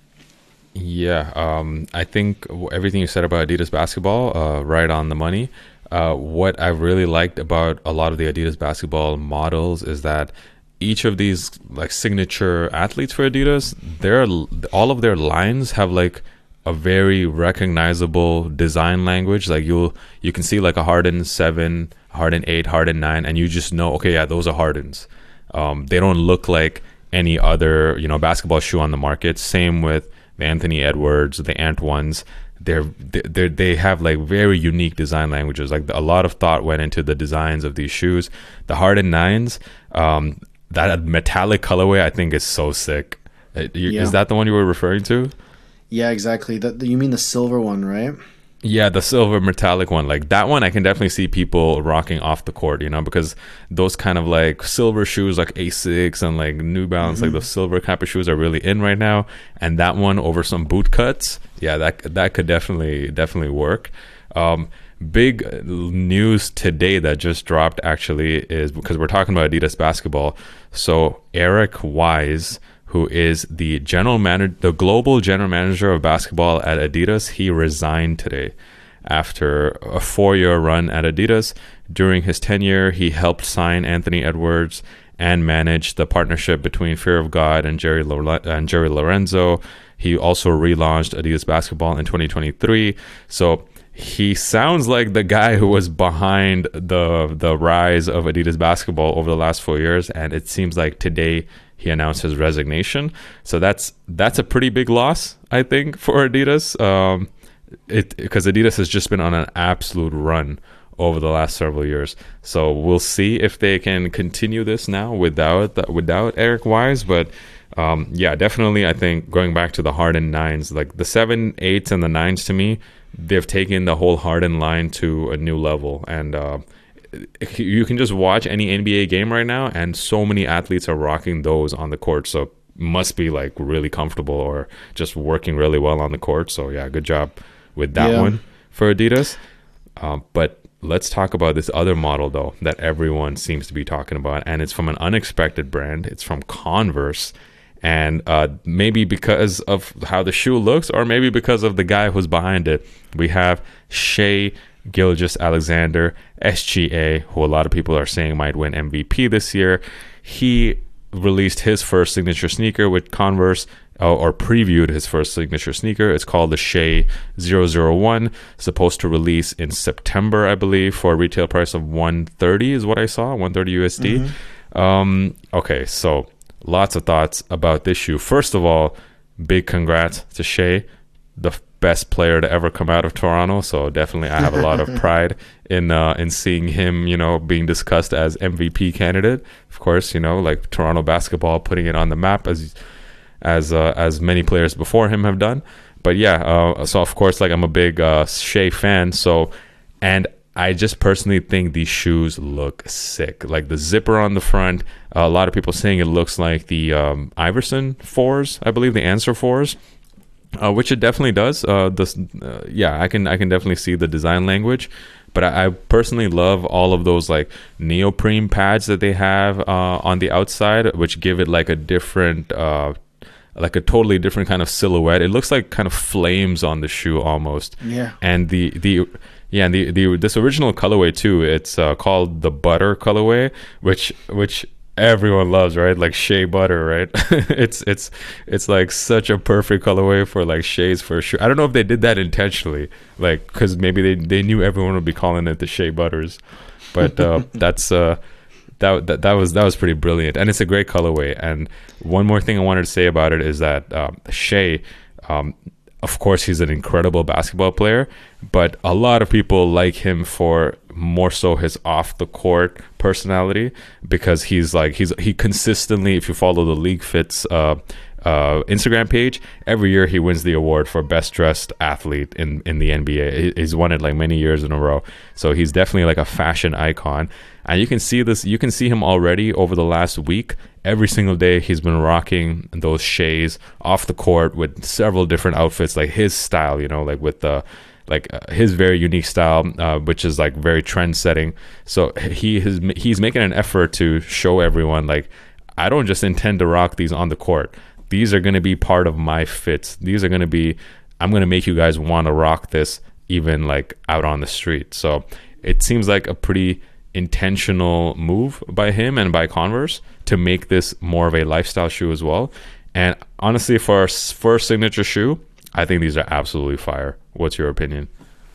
Yeah, um, I think everything you said about Adidas basketball, uh, right on the money. Uh, what I really liked about a lot of the Adidas basketball models is that each of these like signature athletes for Adidas, their all of their lines have like a very recognizable design language. Like you'll you can see like a Harden seven, Harden eight, Harden nine, and you just know, okay, yeah, those are Hardens. Um, they don't look like any other, you know, basketball shoe on the market. Same with the Anthony Edwards, the Ant ones. They're they they have like very unique design languages. Like a lot of thought went into the designs of these shoes. The Harden nines, um, that metallic colorway, I think is so sick. Yeah. Is that the one you were referring to? Yeah, exactly. That you mean the silver one, right? Yeah, the silver metallic one. Like that one, I can definitely see people rocking off the court, you know, because those kind of like silver shoes like Asics and like New Balance, mm-hmm. like the silver type of shoes are really in right now. And that one over some boot cuts, yeah, that that could definitely definitely work. Um, big news today that just dropped actually is because we're talking about Adidas basketball. So Eric Wise, who is the general manager, the global general manager of basketball at Adidas, he resigned today after a four-year run at Adidas. During his tenure, he helped sign Anthony Edwards and manage the partnership between Fear of God and Jerry Lore- and Jerry Lorenzo. He also relaunched Adidas basketball in twenty twenty-three. So he sounds like the guy who was behind the the rise of Adidas basketball over the last four years, and it seems like today he announced his resignation. So that's that's a pretty big loss, I think, for Adidas. Um, it because Adidas has just been on an absolute run over the last several years. So we'll see if they can continue this now without without Eric Wise. But um, yeah, definitely, I think going back to the Harden nines, like the seven, eights, and the nines, to me, they've taken the whole Harden line to a new level. And uh, you can just watch any N B A game right now, and so many athletes are rocking those on the court. So must be like really comfortable or just working really well on the court. So yeah, good job with that Yeah. one for Adidas. Um, but let's talk about this other model, though, that everyone seems to be talking about. And it's from an unexpected brand. It's from Converse. And uh, maybe because of how the shoe looks, or maybe because of the guy who's behind it, we have Shai Gilgeous-Alexander, S G A, who a lot of people are saying might win M V P this year. He released his first signature sneaker with Converse, uh, or previewed his first signature sneaker. It's called the Shai zero zero one, supposed to release in September, I believe, for a retail price of one thirty is what I saw, one thirty U S D. Mm-hmm. Um, okay, so lots of thoughts about this shoe. First of all, big congrats to Shai, the best player to ever come out of Toronto. So definitely I have a lot of pride in uh, in seeing him, you know, being discussed as M V P candidate. Of course, you know, like Toronto basketball putting it on the map as as uh, as many players before him have done. But yeah, uh, so of course, like I'm a big uh, Shai fan. So, and I just personally think these shoes look sick. Like the zipper on the front, uh, a lot of people saying it looks like the um, Iverson fours, I believe the Answer fours, uh, which it definitely does. Uh, this, uh, yeah, I can I can definitely see the design language, but I, I personally love all of those like neoprene pads that they have uh, on the outside, which give it like a different. Uh, like a totally different kind of silhouette. It looks like kind of flames on the shoe almost. Yeah. And the the yeah, and the, the this original colorway too, it's uh, called the Butter colorway, which which everyone loves, right? Like Shea Butter, right? it's it's it's like such a perfect colorway for like Shay's first shoe. I don't know if they did that intentionally, like because maybe they they knew everyone would be calling it the Shea Butters, but uh, that's uh That, that that was that was pretty brilliant, and it's a great colorway. And one more thing I wanted to say about it is that um, Shai, um, of course, he's an incredible basketball player, but a lot of people like him for more so his off the court personality, because he's like he's he consistently, if you follow the League Fits uh, uh, Instagram page, every year he wins the award for best dressed athlete in in the N B A. He's won it like many years in a row, so he's definitely like a fashion icon. And you can see this, you can see him already over the last week. Every single day he's been rocking those Shais off the court with several different outfits, like his style, you know, like with the like uh, his very unique style, uh, which is like very trend setting. So he is he's making an effort to show everyone, like, I don't just intend to rock these on the court. These are going to be part of my fits. These are going to be, I'm going to make you guys want to rock this even like out on the street. So it seems like a pretty intentional move by him and by Converse to make this more of a lifestyle shoe as well. And honestly, for our first signature shoe, I think these are absolutely fire. What's your opinion?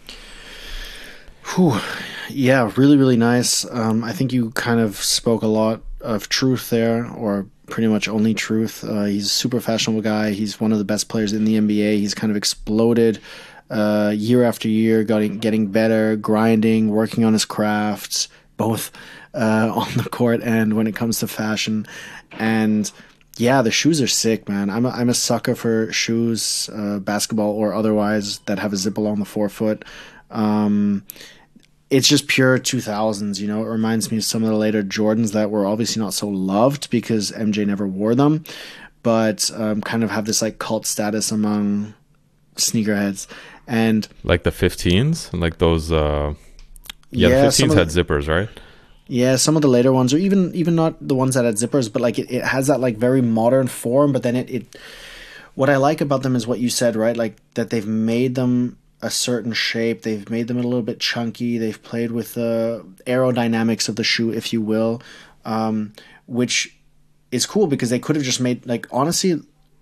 Whew. Yeah, really, really nice. Um, I think you kind of spoke a lot of truth there, or pretty much only truth. Uh, he's a super fashionable guy. He's one of the best players in the N B A. He's kind of exploded uh, year after year, getting, getting better, grinding, working on his crafts, both uh, on the court and when it comes to fashion. And yeah, the shoes are sick, man. I'm a, I'm a sucker for shoes, uh, basketball or otherwise, that have a zip along the forefoot. Um, it's just pure two thousands, you know. It reminds me of some of the later Jordans that were obviously not so loved because M J never wore them, but um, kind of have this like cult status among sneakerheads. And like the fifteens, like those uh yeah, yeah, the fifteens had the, zippers, right? Yeah, some of the later ones, or even even not the ones that had zippers, but like it, it has that like very modern form. But then it, it, what I like about them is what you said, right? Like that they've made them a certain shape. They've made them a little bit chunky. They've played with the aerodynamics of the shoe, if you will, um, which is cool because they could have just made, like, honestly,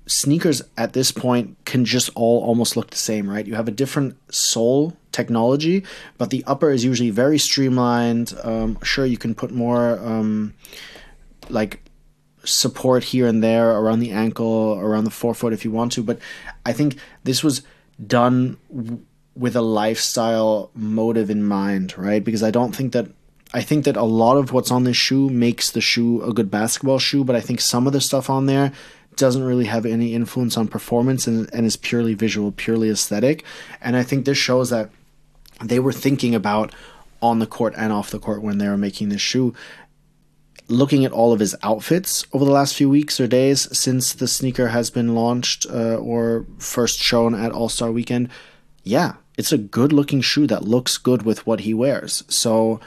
sneakers at this point can just all almost look the same, right? You have a different sole technology, but the upper is usually very streamlined. Um, sure, you can put more um, like support here and there around the ankle, around the forefoot if you want to, but I think this was done w- with a lifestyle motive in mind, right? Because I don't think that I think that a lot of what's on this shoe makes the shoe a good basketball shoe, but I think some of the stuff on there doesn't really have any influence on performance and, and is purely visual, purely aesthetic. And I think this shows that they were thinking about on the court and off the court when they were making this shoe. Looking at all of his outfits over the last few weeks or days since the sneaker has been launched uh, or first shown at All-Star Weekend, yeah, it's a good-looking shoe that looks good with what he wears. So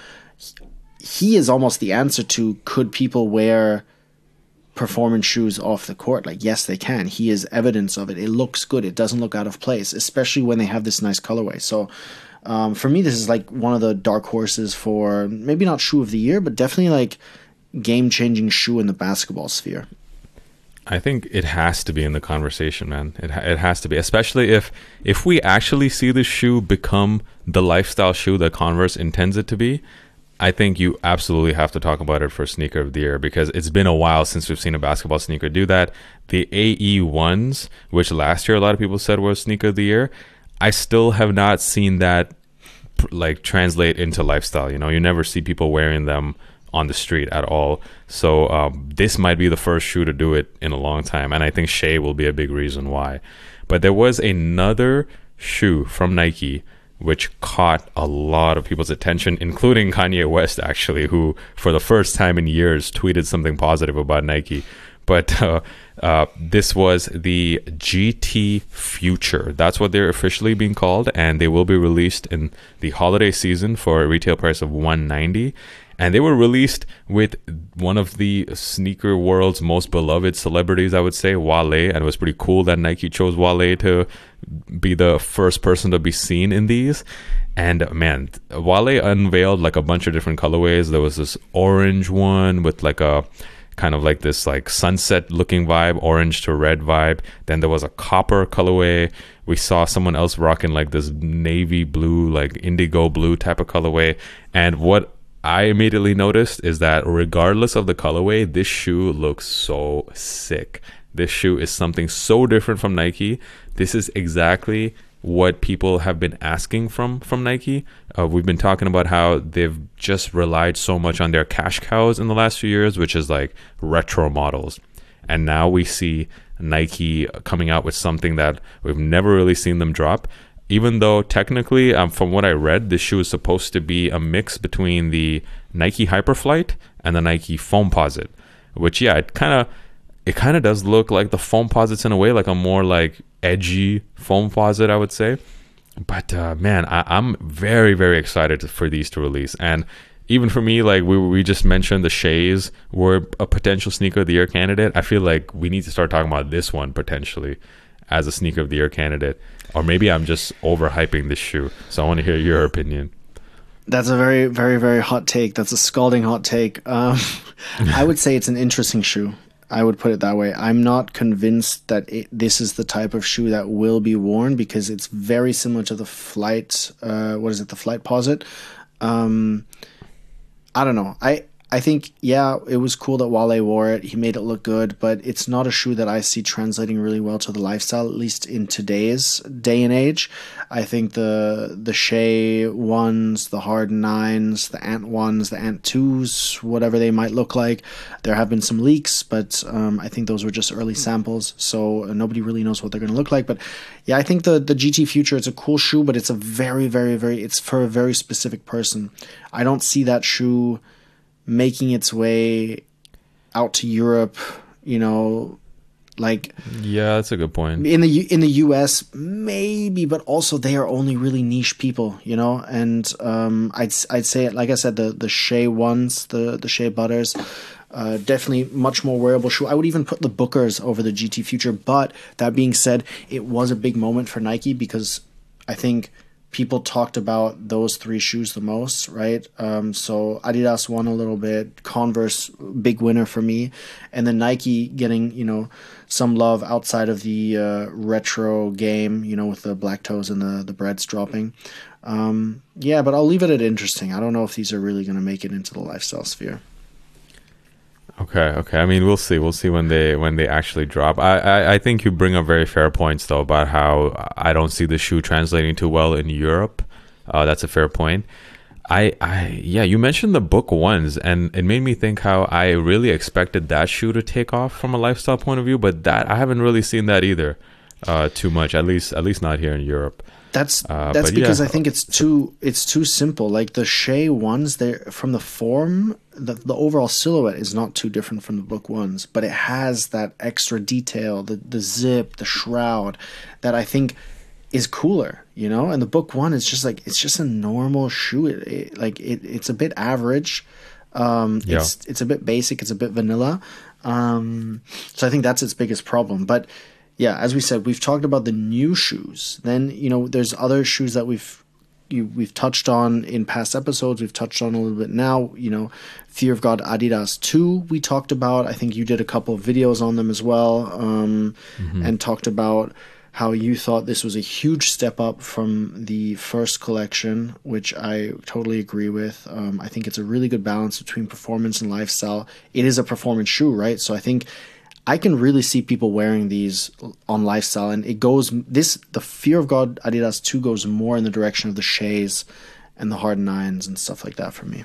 he is almost the answer to, could people wear performance shoes off the court? Like, yes, they can. He is evidence of it. It looks good. It doesn't look out of place, especially when they have this nice colorway. So um, for me, this is like one of the dark horses for maybe not shoe of the year, but definitely like game-changing shoe in the basketball sphere. I think it has to be in the conversation, man. It it has to be, especially if if we actually see this shoe become the lifestyle shoe that Converse intends it to be. I think you absolutely have to talk about it for sneaker of the year, because it's been a while since we've seen a basketball sneaker do that. The A E ones, which last year a lot of people said was sneaker of the year, I still have not seen that like translate into lifestyle. You know, you never see people wearing them on the street at all. So um, this might be the first shoe to do it in a long time, and I think Shea will be a big reason why. But there was another shoe from Nike which caught a lot of people's attention, including Kanye West, actually, who for the first time in years tweeted something positive about Nike. But uh, uh, this was the G T Future. That's what they're officially being called, and they will be released in the holiday season for a retail price of one hundred ninety dollars. And they were released with one of the sneaker world's most beloved celebrities, I would say, Wale. And it was pretty cool that Nike chose Wale to be the first person to be seen in these. And man, Wale unveiled like a bunch of different colorways. There was this orange one with like a kind of like this like sunset looking vibe, orange to red vibe. Then there was a copper colorway. We saw someone else rocking like this navy blue, like indigo blue type of colorway. And what I immediately noticed is that regardless of the colorway, this shoe looks so sick. This shoe is something so different from Nike. This is exactly what people have been asking from from Nike. Uh, we've been talking about how they've just relied so much on their cash cows in the last few years, which is like retro models. And now we see Nike coming out with something that we've never really seen them drop. Even though technically, um, from what I read, this shoe is supposed to be a mix between the Nike Hyperflight and the Nike Foamposite, which, yeah, it kind of it kind of does look like the Foamposites in a way, like a more like edgy Foamposite, I would say. But uh, man, I, I'm very, very excited for these to release. And even for me, like we we just mentioned the Shays were a potential sneaker of the year candidate. I feel like we need to start talking about this one potentially as a sneaker of the year candidate. Or maybe I'm just overhyping this shoe. So I want to hear your opinion. That's a very, very, very hot take. That's a scalding hot take. Um, I would say it's an interesting shoe. I would put it that way. I'm not convinced that it, this is the type of shoe that will be worn, because it's very similar to the Flight. Uh, what is it? The Flightposite. Um, I don't know. I I think, yeah, it was cool that Wale wore it. He made it look good, but it's not a shoe that I see translating really well to the lifestyle, at least in today's day and age. I think the the Shea ones, the Hard Nines, the Ant ones, the Ant twos, whatever they might look like, there have been some leaks, but um, I think those were just early samples, so nobody really knows what they're going to look like. But yeah, I think the, the G T Future, it's a cool shoe, but it's a very, very, very, it's for a very specific person. I don't see that shoe making its way out to Europe, you know, like yeah, that's a good point. In the in the U S maybe, but also they are only really niche people, you know. And um, I'd I'd say, like I said, the the Shea ones, the the Shea Butters, uh, definitely much more wearable shoe. I would even put the Bookers over the G T Future. But that being said, it was a big moment for Nike, because I think people talked about those three shoes the most, right? Um, so Adidas won a little bit, Converse big winner for me, and then Nike getting, you know, some love outside of the uh, retro game, you know, with the black toes and the the breads dropping. Um, yeah, but I'll leave it at interesting. I don't know if these are really going to make it into the lifestyle sphere. Okay, okay. I mean, we'll see. We'll see when they when they actually drop. I, I, I think you bring up very fair points though about how I don't see the shoe translating too well in Europe. Uh, that's a fair point. I, I yeah, you mentioned the Book Ones, and it made me think how I really expected that shoe to take off from a lifestyle point of view, but that I haven't really seen that either. Uh, too much, at least at least not here in Europe. That's Uh, that's but because yeah. I think it's too it's too simple. Like the Shea ones, they from the form, the the overall silhouette is not too different from the Book ones, but it has that extra detail, the the zip, the shroud, that I think is cooler, you know. And the Book one is just like it's just a normal shoe. It, it, like it, it's a bit average. Um, Yeah. It's it's a bit basic. It's a bit vanilla. Um, so I think that's its biggest problem, but. Yeah, as we said, we've talked about the new shoes. Then, you know, there's other shoes that we've you, we've touched on in past episodes. We've touched on a little bit now. You know, Fear of God Adidas two we talked about. I think you did a couple of videos on them as well, um, and talked about how you thought this was a huge step up from the first collection, which I totally agree with. Um, I think it's a really good balance between performance and lifestyle. It is a performance shoe, right? So I think I can really see people wearing these on lifestyle, and it goes this the Fear of God Adidas two goes more in the direction of the Sheas and the Hard Nines and stuff like that for me.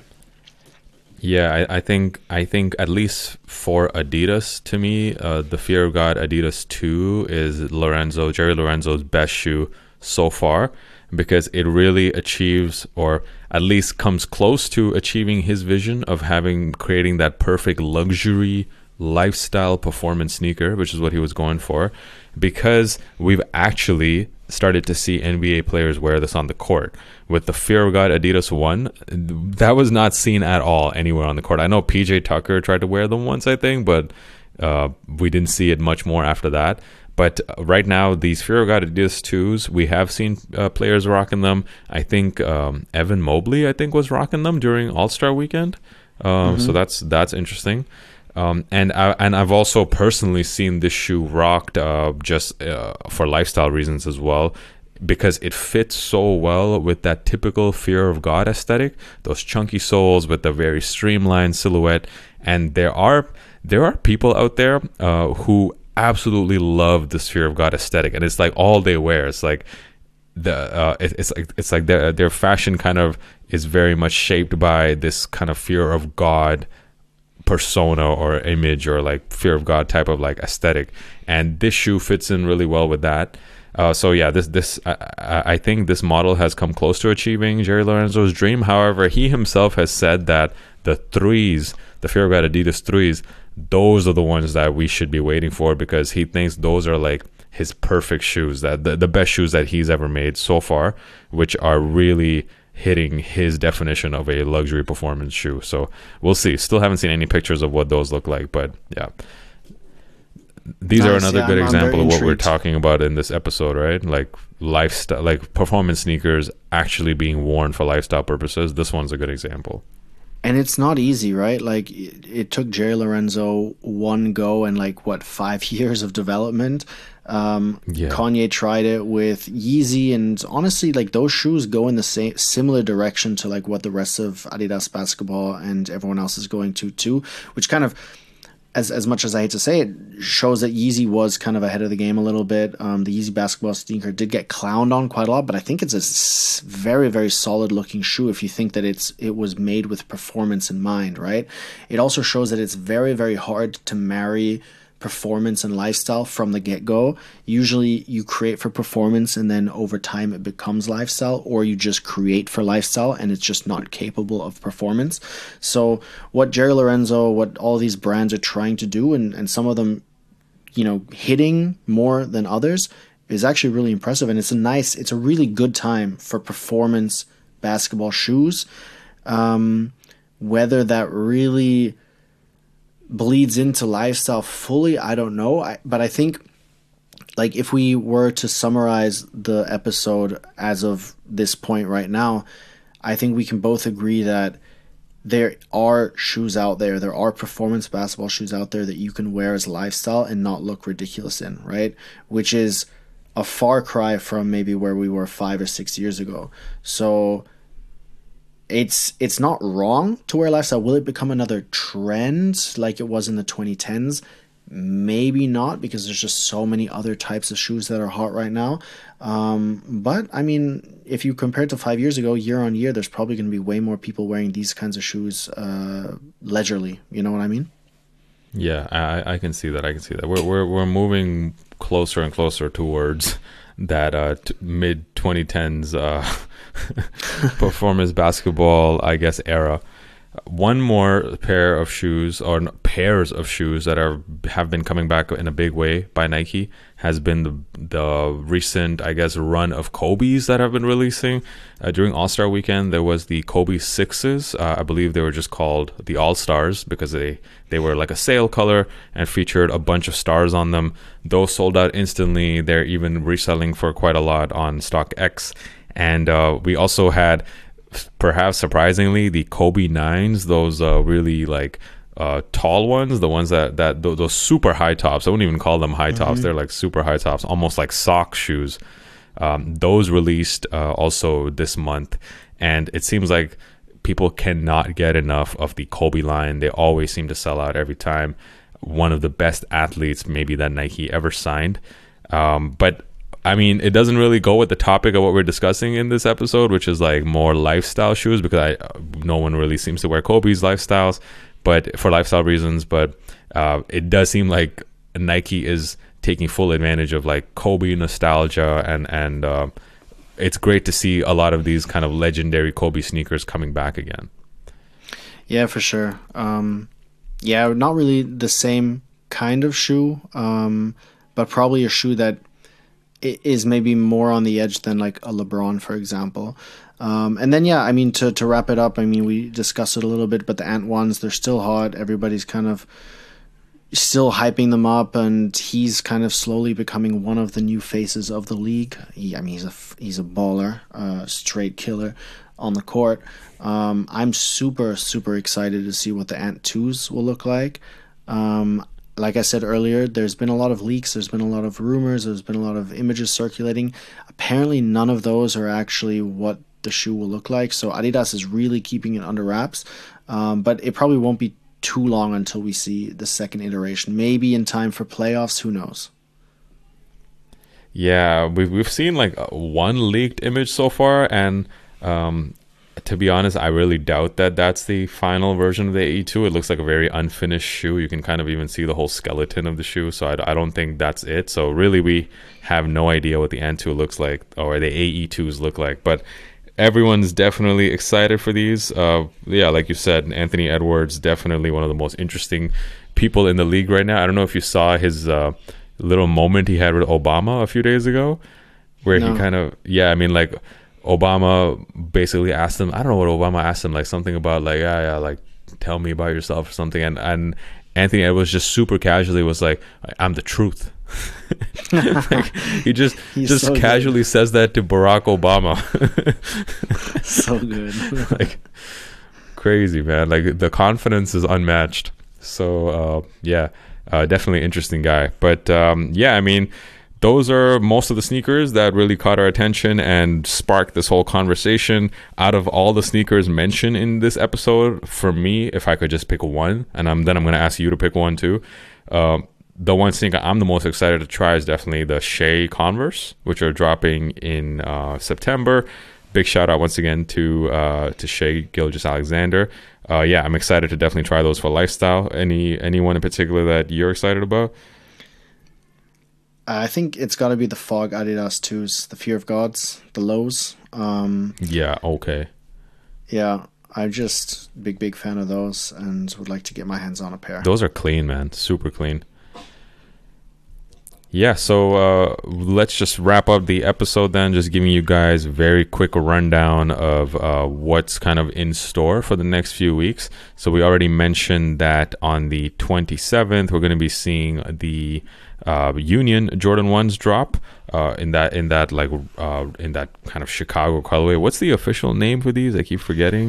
Yeah, I, I think I think at least for Adidas, to me, uh, the Fear of God Adidas two is Lorenzo Jerry Lorenzo's best shoe so far, because it really achieves, or at least comes close to achieving, his vision of having creating that perfect luxury lifestyle performance sneaker, which is what he was going for, because we've actually started to see N B A players wear this on the court. With the Fear of God Adidas one, that was not seen at all anywhere on the court. I know P J Tucker tried to wear them once, I think, but uh, we didn't see it much more after that. But right now, these Fear of God Adidas twos, we have seen uh, players rocking them. I think um, Evan Mobley, I think, was rocking them during All-Star Weekend. Um, mm-hmm. So that's that's interesting. Um, and I, and I've also personally seen this shoe rocked uh, just uh, for lifestyle reasons as well, because it fits so well with that typical Fear of God aesthetic. Those chunky soles with the very streamlined silhouette, and there are there are people out there uh, who absolutely love this Fear of God aesthetic, and it's like all they wear. It's like the uh, it, it's like it's like their their fashion kind of is very much shaped by this kind of Fear of God persona or image, or like Fear of God type of like aesthetic, and this shoe fits in really well with that. Uh, so yeah, this this I, I think this model has come close to achieving Jerry Lorenzo's dream. However, he himself has said that the threes, the Fear of God Adidas threes, those are the ones that we should be waiting for, because he thinks those are like his perfect shoes, that the, the best shoes that he's ever made so far, which are really hitting his definition of a luxury performance shoe. So we'll see. Still haven't seen any pictures of what those look like, but yeah, these nice, are another yeah, good I'm, example I'm of what we're intrigued. talking about in this episode, right? Like lifestyle, like performance sneakers actually being worn for lifestyle purposes. This one's a good example. And it's not easy, right? Like it, it took Jerry Lorenzo one go and like what five years of development. Um, Yeah. Kanye tried it with Yeezy, and honestly, like those shoes go in the same similar direction to like what the rest of Adidas basketball and everyone else is going to too, which kind of, as as much as I hate to say it, shows that Yeezy was kind of ahead of the game a little bit. Um, the Yeezy basketball sneaker did get clowned on quite a lot, but I think it's a s- very, very solid looking shoe if you think that it's it was made with performance in mind, right? It also shows that it's very, very hard to marry performance and lifestyle from the get-go. Usually you create for performance and then over time it becomes lifestyle, or you just create for lifestyle and it's just not capable of performance. So what Jerry Lorenzo, what all these brands are trying to do, and, and some of them, you know, hitting more than others, is actually really impressive. And it's a nice, it's a really good time for performance basketball shoes. Um, whether that really bleeds into lifestyle fully, I don't know. I, but I think like if we were to summarize the episode as of this point right now, I think we can both agree that there are shoes out there, there are performance basketball shoes out there that you can wear as lifestyle and not look ridiculous in, right? Which is a far cry from maybe where we were five or six years ago. So it's it's not wrong to wear lifestyle. Will it become another trend like it was in the twenty tens? Maybe not, because there's just so many other types of shoes that are hot right now. Um, but I mean, if you compare it to five years ago, year on year, there's probably going to be way more people wearing these kinds of shoes uh, leisurely. You know what I mean? Yeah, I, I can see that. I can see that. We're we're we're moving closer and closer towards that uh, t- mid twenty tens uh, performance basketball, I guess, era. One more pair of shoes, or pairs of shoes that are have been coming back in a big way by Nike has been the the recent, I guess, run of Kobe's that have been releasing. Uh, during All-Star Weekend, there was the Kobe Sixes. Uh, I believe they were just called the All-Stars because they, they were like a sale color and featured a bunch of stars on them. Those sold out instantly. They're even reselling for quite a lot on StockX. And uh, we also had, perhaps surprisingly, the Kobe Nines, those uh, really like uh, tall ones, the ones that that th- those super high tops. I wouldn't even call them high tops. Mm-hmm. They're like super high tops, almost like sock shoes. Um, those released uh, also this month, and it seems like people cannot get enough of the Kobe line. They always seem to sell out every time. One of the best athletes maybe that Nike ever signed, um, but. I mean, it doesn't really go with the topic of what we're discussing in this episode, which is like more lifestyle shoes, because I, no one really seems to wear Kobe's lifestyles, but for lifestyle reasons. But uh, it does seem like Nike is taking full advantage of like Kobe nostalgia, and and uh, it's great to see a lot of these kind of legendary Kobe sneakers coming back again. Yeah, for sure. Um, yeah, not really the same kind of shoe, um, but probably a shoe that is maybe more on the edge than like a LeBron, for example. Um, and then, yeah, I mean, to, to wrap it up, I mean, we discussed it a little bit, but the Ant ones, they're still hot. Everybody's kind of still hyping them up, and he's kind of slowly becoming one of the new faces of the league. He, I mean, he's a, he's a baller, uh, straight killer on the court. Um, I'm super, super excited to see what the Ant twos will look like. Um, Like I said earlier, there's been a lot of leaks, there's been a lot of rumors, there's been a lot of images circulating. Apparently none of those are actually what the shoe will look like, so Adidas is really keeping it under wraps. Um, but it probably won't be too long until we see the second iteration. Maybe in time for playoffs, who knows? Yeah, we've, we've seen like one leaked image so far, and um, to be honest, I really doubt that that's the final version of the A E two. It looks like a very unfinished shoe. You can kind of even see the whole skeleton of the shoe. So I, I don't think that's it. So really, we have no idea what the Ant two looks like, or the A E twos look like. But everyone's definitely excited for these. Uh, yeah, like you said, Anthony Edwards, definitely one of the most interesting people in the league right now. I don't know if you saw his uh, little moment he had with Obama a few days ago, where no. he kind of, yeah, I mean, like, Obama basically asked him, I don't know what Obama asked him, like something about like, yeah, yeah, like tell me about yourself or something. And, and Anthony Edwards just super casually was like, I'm the truth. Like, he just He's just so casually good. Says that to Barack Obama. So good. Like crazy, man. Like the confidence is unmatched. So uh, yeah, uh, definitely interesting guy. But um, yeah, I mean, those are most of the sneakers that really caught our attention and sparked this whole conversation. Out of all the sneakers mentioned in this episode, for me, if I could just pick one, and I'm, then I'm going to ask you to pick one too. Uh, the one sneaker I'm the most excited to try is definitely the Shea Converse, which are dropping in uh, September. Big shout out once again to uh, to Shea Gilgeous-Alexander. Uh, yeah, I'm excited to definitely try those for lifestyle. Any anyone in particular that you're excited about? I think it's got to be the Fog Adidas twos, the Fear of Gods, the lows. Um, yeah, okay. Yeah, I'm just big, big fan of those and would like to get my hands on a pair. Those are clean, man. Super clean. Yeah, so uh, let's just wrap up the episode then, just giving you guys a very quick rundown of uh, what's kind of in store for the next few weeks. So we already mentioned that on the twenty-seventh, we're going to be seeing the uh, Union Jordan ones drop uh, in that in that like uh, in that kind of Chicago colorway. What's the official name for these? I keep forgetting.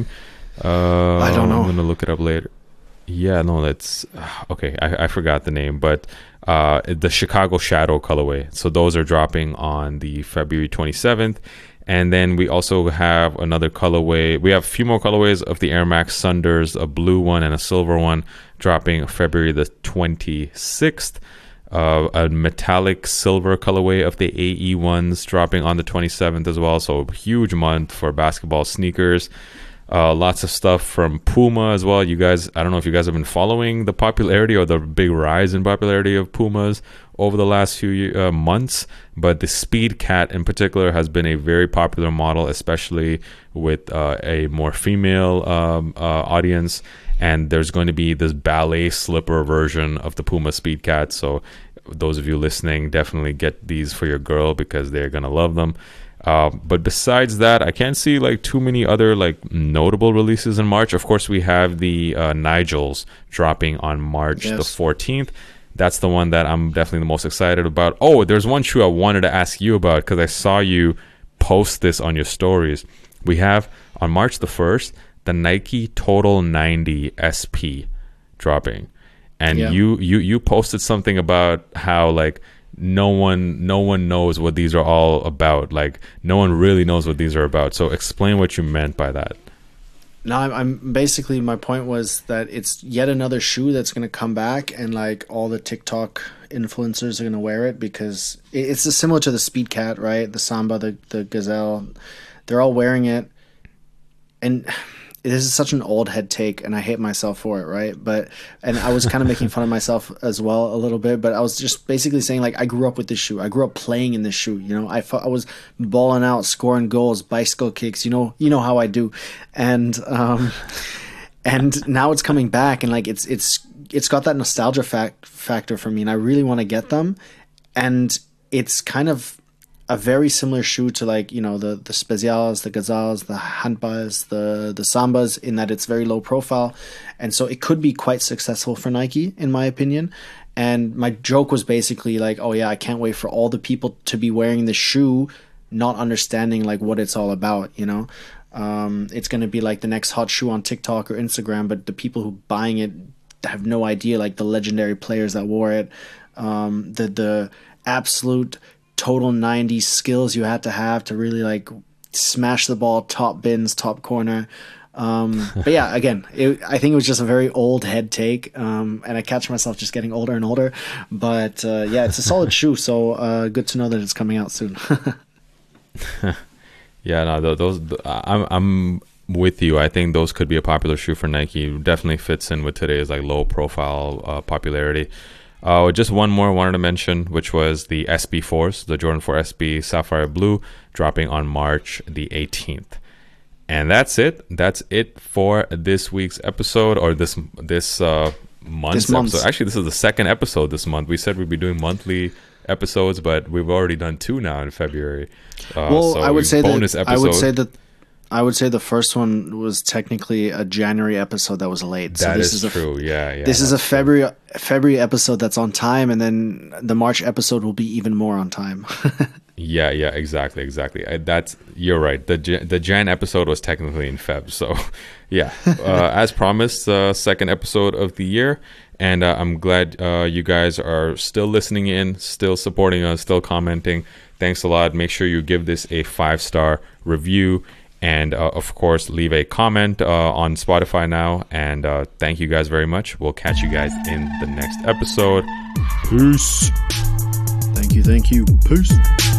Uh, I don't know. I'm going to look it up later. Yeah, no, that's okay. I, I forgot the name, but uh, the Chicago Shadow colorway. So those are dropping on the February twenty-seventh. And then we also have another colorway. We have a few more colorways of the Air Max Thunders, a blue one and a silver one, dropping February the twenty-sixth. Uh, a metallic silver colorway of the A E ones dropping on the twenty-seventh as well. So a huge month for basketball sneakers. Uh, lots of stuff from Puma as well. You guys, I don't know if you guys have been following the popularity or the big rise in popularity of Pumas over the last few uh, months, but the Speed Cat in particular has been a very popular model, especially with uh, a more female um, uh, audience. And there's going to be this ballet slipper version of the Puma Speed Cat. So those of you listening, definitely get these for your girl because they're going to love them. Uh, but besides that, I can't see like too many other like notable releases in March. Of course, we have the uh, Nigels dropping on March yes. the fourteenth. That's the one that I'm definitely the most excited about. Oh, there's one shoe I wanted to ask you about because I saw you post this on your stories. We have on March the first the Nike Total ninety S P dropping, and yeah. you you you posted something about how like. no one no one knows what these are all about. Like no one really knows what these are about. So explain what you meant by that. No, I'm, I'm basically, my point was that it's yet another shoe that's going to come back, and like all the TikTok influencers are going to wear it because it's similar to the Speed Cat, right? The Samba, the, the Gazelle, they're all wearing it. And this is such an old head take, and I hate myself for it, right? But and I was kind of making fun of myself as well a little bit, but I was just basically saying like I grew up with this shoe. I grew up playing in this shoe. You know, I I was balling out, scoring goals, bicycle kicks. You know, you know how I do, and um, and now it's coming back, and like it's it's it's got that nostalgia fact factor for me, and I really want to get them, and it's kind of a very similar shoe to like, you know, the, the Specials, the Gazelles, the Handbas, the, the Sambas, in that it's very low profile. And so it could be quite successful for Nike, in my opinion. And my joke was basically like, oh yeah, I can't wait for all the people to be wearing the shoe, not understanding like what it's all about, you know? Um, it's going to be like the next hot shoe on TikTok or Instagram, but the people who buying it have no idea, like the legendary players that wore it, um, the, the absolute Total ninety skills you had to have to really like smash the ball, top bins, top corner. Um, but yeah, again, it, I think it was just a very old head take, um, and I catch myself just getting older and older. But uh, yeah, it's a solid shoe, so uh, good to know that it's coming out soon. Yeah, no, those I'm I'm with you. I think those could be a popular shoe for Nike. It definitely fits in with today's like low profile uh, popularity. Uh, just one more I wanted to mention, which was the S B fours, the Jordan four S B Sapphire Blue, dropping on March the eighteenth. And that's it. That's it for this week's episode, or this this uh, month's this month. episode. Actually, this is the second episode this month. We said we'd be doing monthly episodes, but we've already done two now in February. Uh, well, so I would say bonus that episode. I would say that I would say the first one was technically a January episode that was late. That so this is, is a, true. Yeah, yeah. This is a February February episode that's on time, and then the March episode will be even more on time. Yeah, yeah, exactly, exactly. I, that's you're right. The the Jan episode was technically in Feb, so yeah. Uh, as promised, uh, second episode of the year, and uh, I'm glad uh, you guys are still listening in, still supporting us, still commenting. Thanks a lot. Make sure you give this a five star review. And, uh, of course, leave a comment uh, on Spotify now. And uh, thank you guys very much. We'll catch you guys in the next episode. Peace. Thank you. Thank you. Peace.